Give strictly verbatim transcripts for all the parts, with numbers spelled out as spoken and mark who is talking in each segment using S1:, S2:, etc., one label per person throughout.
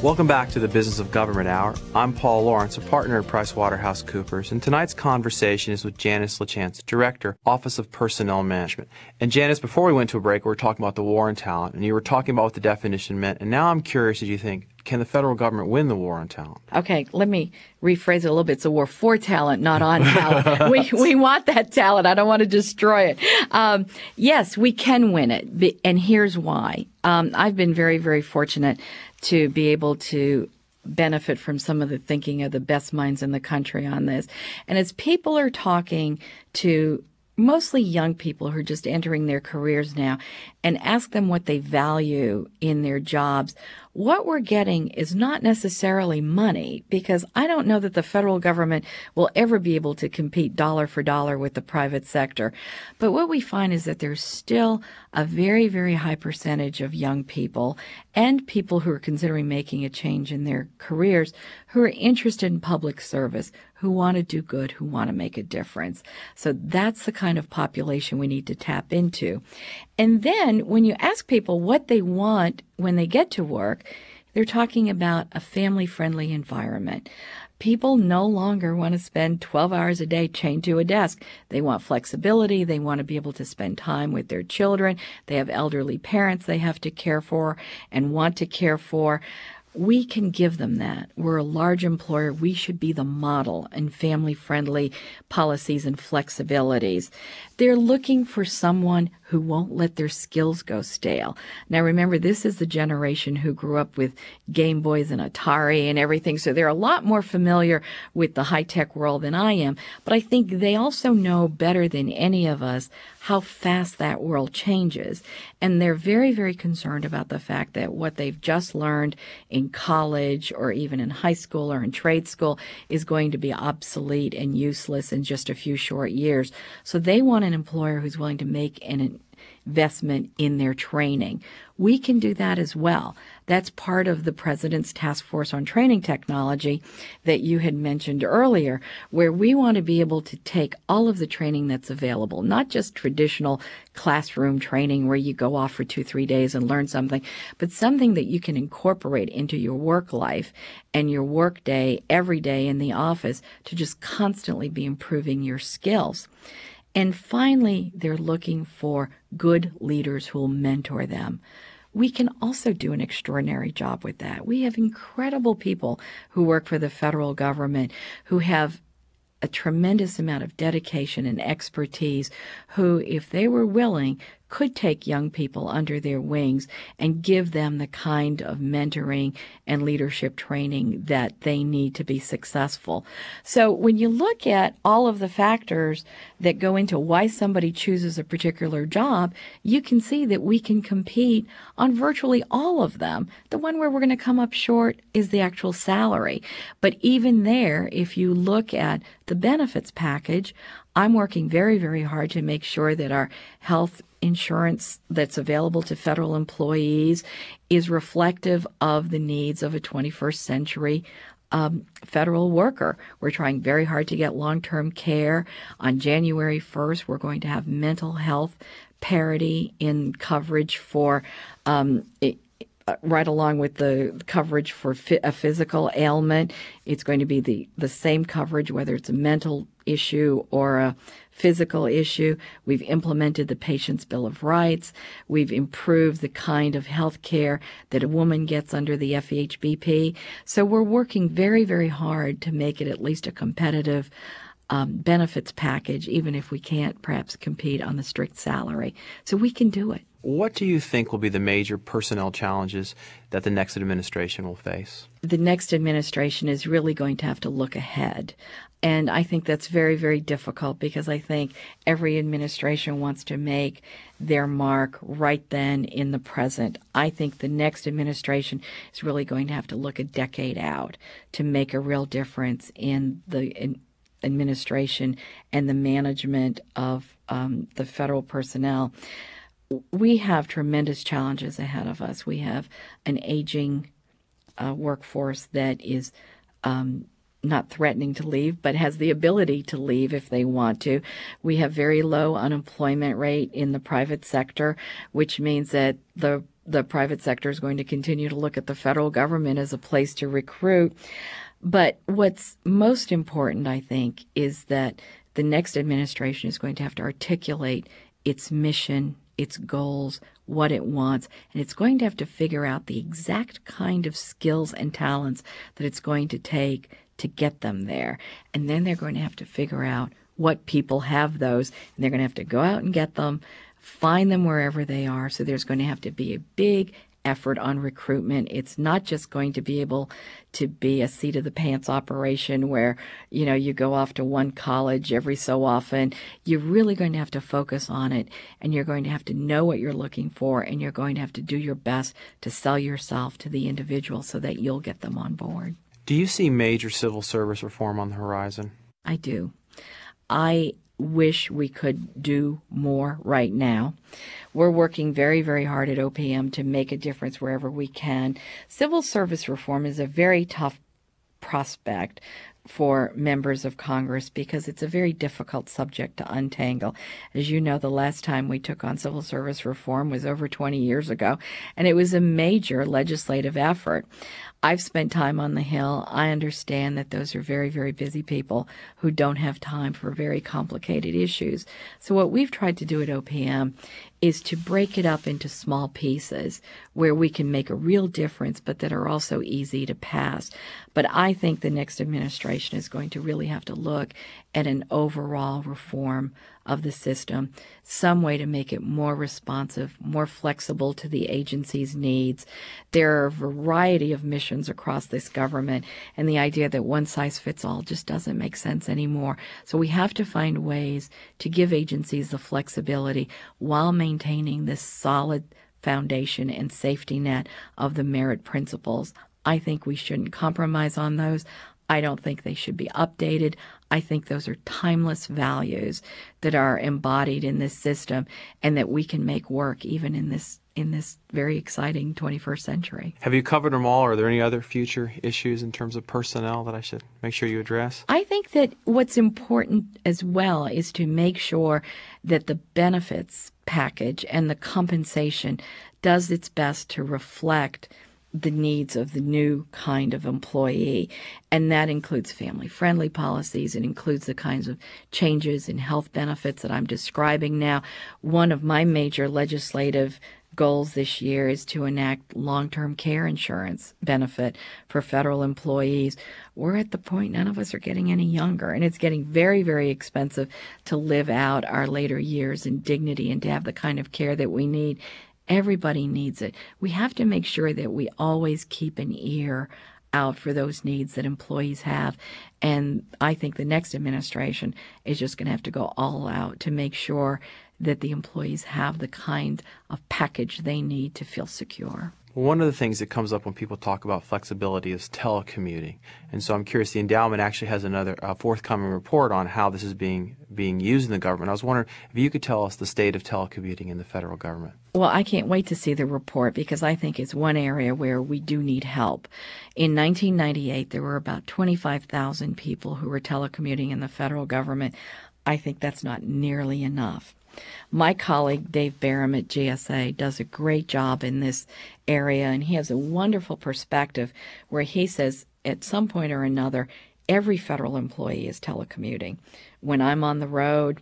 S1: Welcome back to the Business of Government Hour. I'm Paul Lawrence, a partner at PricewaterhouseCoopers, and tonight's conversation is with Janice LaChance, Director, Office of Personnel Management. And Janice, before we went to a break, we were talking about the war on talent, and you were talking about what the definition meant, and now I'm curious, as you think, can the federal government win the war on talent?
S2: Okay, let me rephrase it a little bit. It's a war for talent, not on talent. we we want that talent. I don't want to destroy it. Um, yes, we can win it, and here's why. Um, I've been very, very fortunate to be able to benefit from some of the thinking of the best minds in the country on this. And as people are talking to mostly young people who are just entering their careers now and ask them what they value in their jobs, what we're getting is not necessarily money, because I don't know that the federal government will ever be able to compete dollar for dollar with the private sector. But what we find is that there's still a very, very high percentage of young people and people who are considering making a change in their careers who are interested in public service, who want to do good, who want to make a difference. So that's the kind of population we need to tap into. And then when you ask people what they want when they get to work, they're talking about a family-friendly environment. People no longer want to spend twelve hours a day chained to a desk. They want flexibility. They want to be able to spend time with their children. They have elderly parents they have to care for and want to care for. We can give them that. We're a large employer. We should be the model in family-friendly policies and flexibilities. They're looking for someone who won't let their skills go stale. Now, remember, this is the generation who grew up with Game Boys and Atari and everything, so they're a lot more familiar with the high-tech world than I am. But I think they also know better than any of us how fast that world changes. And they're very, very concerned about the fact that what they've just learned in college or even in high school or in trade school is going to be obsolete and useless in just a few short years. So they want an employer who's willing to make an investment in their training. We can do that as well. That's part of the President's Task Force on Training Technology that you had mentioned earlier, where we want to be able to take all of the training that's available, not just traditional classroom training where you go off for two, three days and learn something, but something that you can incorporate into your work life and your work day every day in the office to just constantly be improving your skills. And finally, they're looking for good leaders who will mentor them. We can also do an extraordinary job with that. We have incredible people who work for the federal government who have a tremendous amount of dedication and expertise who, if they were willing, could take young people under their wings and give them the kind of mentoring and leadership training that they need to be successful. So when you look at all of the factors that go into why somebody chooses a particular job, you can see that we can compete on virtually all of them. The one where we're going to come up short is the actual salary. But even there, if you look at the benefits package, I'm working very, very hard to make sure that our health insurance that's available to federal employees is reflective of the needs of a twenty-first century um, federal worker. We're trying very hard to get long-term care. On January first, we're going to have mental health parity in coverage for um, it, right along with the coverage for fi- a physical ailment. It's going to be the, the same coverage, whether it's a mental issue or a physical issue. We've implemented the Patient's Bill of Rights. We've improved the kind of health care that a woman gets under the F E H B P. So we're working very, very hard to make it at least a competitive um, benefits package, even if we can't perhaps compete on the strict salary. So we can do it.
S1: What do you think will be the major personnel challenges that the next administration will face?
S2: The next administration is really going to have to look ahead. And I think that's very, very difficult because I think every administration wants to make their mark right then in the present. I think the next administration is really going to have to look a decade out to make a real difference in the in administration and the management of um, the federal personnel. We have tremendous challenges ahead of us. We have an aging uh, workforce that is um, not threatening to leave, but has the ability to leave if they want to. We have very low unemployment rate in the private sector, which means that the the private sector is going to continue to look at the federal government as a place to recruit. But what's most important, I think, is that the next administration is going to have to articulate its mission, its goals, what it wants, and it's going to have to figure out the exact kind of skills and talents that it's going to take to get them there. And then they're going to have to figure out what people have those, and they're going to have to go out and get them, find them wherever they are. So there's going to have to be a big effort on recruitment. It's not just going to be able to be a seat of the pants operation where, you know, you go off to one college every so often. You're really going to have to focus on it, and you're going to have to know what you're looking for, and you're going to have to do your best to sell yourself to the individual so that you'll get them on board.
S1: Do you see major civil service reform on the horizon?
S2: I do. I wish we could do more right now. We're working very, very hard at O P M to make a difference wherever we can. Civil service reform is a very tough prospect for members of Congress because it's a very difficult subject to untangle. As you know, the last time we took on civil service reform was over twenty years ago, and it was a major legislative effort. I've spent time on the Hill. I understand that those are very, very busy people who don't have time for very complicated issues. So what we've tried to do at O P M is to break it up into small pieces where we can make a real difference, but that are also easy to pass. But I think the next administration is going to really have to look at an overall reform of the system, some way to make it more responsive, more flexible to the agency's needs. There are a variety of missions across this government, and the idea that one size fits all just doesn't make sense anymore. So we have to find ways to give agencies the flexibility while maintaining this solid foundation and safety net of the merit principles. I think we shouldn't compromise on those. I don't think they should be updated. I think those are timeless values that are embodied in this system and that we can make work even in this in this very exciting twenty-first century.
S1: Have you covered them all? Or are there any other future issues in terms of personnel that I should make sure you address?
S2: I think that what's important as well is to make sure that the benefits package and the compensation does its best to reflect the needs of the new kind of employee. And that includes family-friendly policies. It includes the kinds of changes in health benefits that I'm describing now. One of my major legislative goals this year is to enact long-term care insurance benefit for federal employees. We're at the point none of us are getting any younger, and it's getting very, very expensive to live out our later years in dignity and to have the kind of care that we need. Everybody needs it. We have to make sure that we always keep an ear out for those needs that employees have. And I think the next administration is just going to have to go all out to make sure that the employees have the kind of package they need to feel secure.
S1: One of the things that comes up when people talk about flexibility is telecommuting. And so I'm curious, the endowment actually has another uh, forthcoming report on how this is being being used in the government. I was wondering if you could tell us the state of telecommuting in the federal government.
S2: Well, I can't wait to see the report because I think it's one area where we do need help. In nineteen ninety-eight, there were about twenty-five thousand people who were telecommuting in the federal government. I think that's not nearly enough. My colleague, Dave Barham at G S A, does a great job in this area, and he has a wonderful perspective where he says at some point or another, every federal employee is telecommuting. When I'm on the road,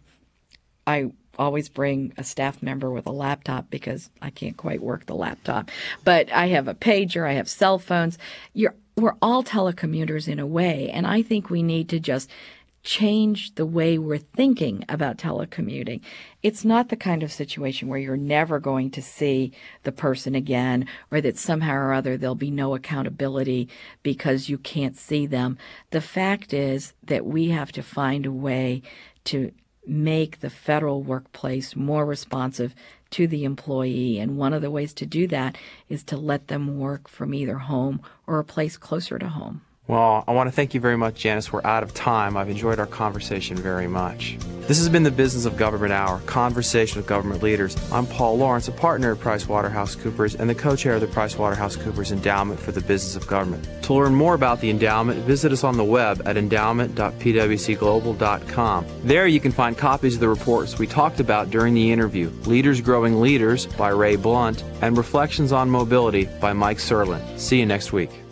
S2: I always bring a staff member with a laptop because I can't quite work the laptop. But I have a pager, I have cell phones. You're, we're all telecommuters in a way, and I think we need to just change the way we're thinking about telecommuting. It's not the kind of situation where you're never going to see the person again, or that somehow or other there'll be no accountability because you can't see them. The fact is that we have to find a way to make the federal workplace more responsive to the employee. And one of the ways to do that is to let them work from either home or a place closer to home.
S1: Well, I want to thank you very much, Janice. We're out of time. I've enjoyed our conversation very much. This has been the Business of Government Hour, conversation with government leaders. I'm Paul Lawrence, a partner at PricewaterhouseCoopers and the co-chair of the PricewaterhouseCoopers Endowment for the Business of Government. To learn more about the endowment, visit us on the web at endowment dot p w c global dot com. There you can find copies of the reports we talked about during the interview, Leaders Growing Leaders by Ray Blunt, and Reflections on Mobility by Mike Serlin. See you next week.